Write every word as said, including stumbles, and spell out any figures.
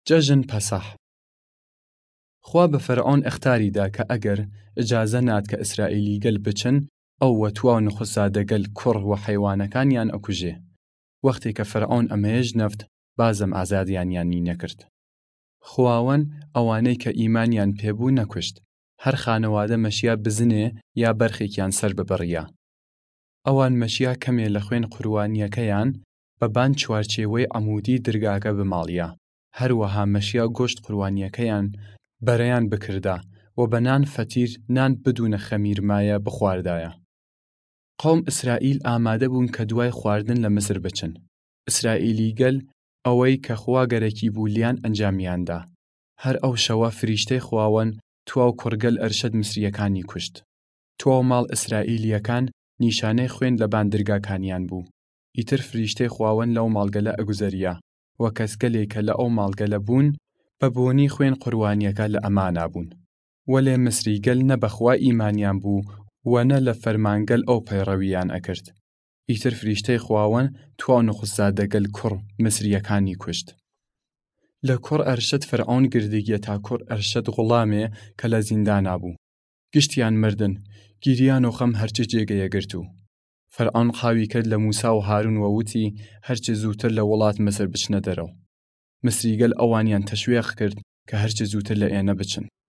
جەژن پەسەح. خوا بە فەرعۆن ئەختاریدا کە ئەگەر ئجازە نات کە ئیسرائیلی گەل بچن، ئەو وەتوا و نخستادەگەل کوڕ و حەیوانەکانیان ئەکوژێ. وەختێک کە فەرعۆن ئەمەیەش نەفت، بازم ئازادیانیانی نەکرد. خواوەن ئەوانەی کە ئیمانیان پێبوو نەکوشت، هەر خانەوادە مەشیا بزنێ یا بەرخێکیان سەر ببڕیا. ئەوان مەشیا کەمێ لە خوێن قوربانیەکەیان بەبان چوارچێوەی عەمودی دەرگاکە بماڵیا. هەروەها مەشیا گۆشت قوربانیەکەیان بەرەیان بکردا و بە نان فەتیر نان بدوونە خەمیرمایە بخواردایە. قەوم ئیسرائیل ئامادە بوون کە دوای خواردن لە میسر بچن. ئیسرائیلی گەل ئەوەی کە خوا گەرەکی بوو لیان ئەنجامیاندا. هەر ئەو شەوە فریشتەی خواوەن تواو کوڕگەل ئەرشەد میسریەکانی کوشت. تواو ماڵ ئیسرائیلیەکان نیشانەی خوێن لە باندرگاکانیان بوو. ئیتر فریشتەی خواوەن لەو ماڵگەلە ئەگوزەریا و کەسگەلێکە لە ئەو ماڵگەلە بوون بە بۆنی خوێن قوربانیەکە لە ئەمانا بوون. وەلێ میسریگەل نە بەخوا ئیمانیان بوو و نە لە فەرمانگەل ئەو پەیڕەوییان ئەکرد. ئیتر فریشتەی خواوەن تواو نخستادەگەل کوڕ میسریەکانی کوشت. لە کوڕ ئەرشەد فەرعۆن گردیگیە تا کوڕ ئەرشەد غوڵامێ کە لە زیندانا بوو. گشتیان مردن، گیریان و خەم هەرچی جێگەیەگرتو. فەرعۆن قاوی کرد لە موسا و هارون و وتی هەرچی زووتر لە وڵات میسر بچنە دەرەوە. میسریگەل ئەوانیان تەشویق کرد کە هەرچی زووتر لە ئێنە بچن.